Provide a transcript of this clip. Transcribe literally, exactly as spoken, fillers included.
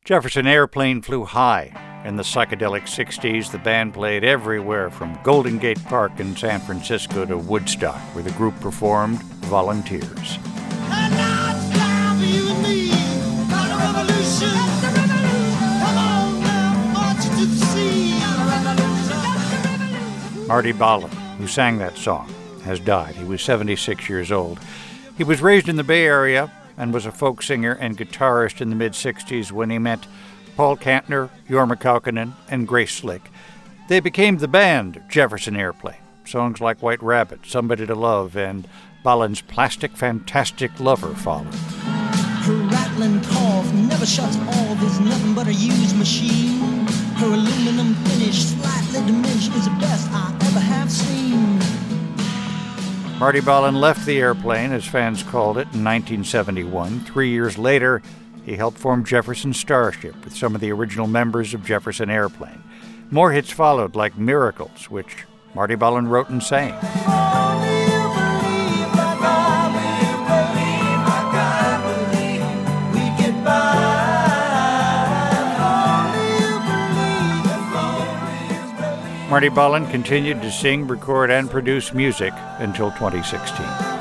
Jefferson Airplane flew high. In the psychedelic sixties, the band played everywhere from Golden Gate Park in San Francisco to Woodstock, where the group performed Volunteers. And now it's time for you and me, not a revolution. Come on now, march to the sea. Marty Balin, who sang that song, has died. He was seventy-six years old. He was raised in the Bay Area and was a folk singer and guitarist in the mid-sixties when he met Paul Kantner, Jorma Kaukonen, and Grace Slick. They became the band Jefferson Airplane. Songs like White Rabbit, Somebody to Love, and Balin's Plastic Fantastic Lover followed. Her rattling cough never shuts off, is nothing but a used machine. Her aluminum finish, slightly diminished, is the best I ever have seen. Marty Balin left the Airplane, as fans called it, in nineteen seventy-one. Three years later, he helped form Jefferson Starship with some of the original members of Jefferson Airplane. More hits followed, like Miracles, which Marty Balin wrote and sang. Marty Balin continued to sing, record, and produce music until twenty sixteen.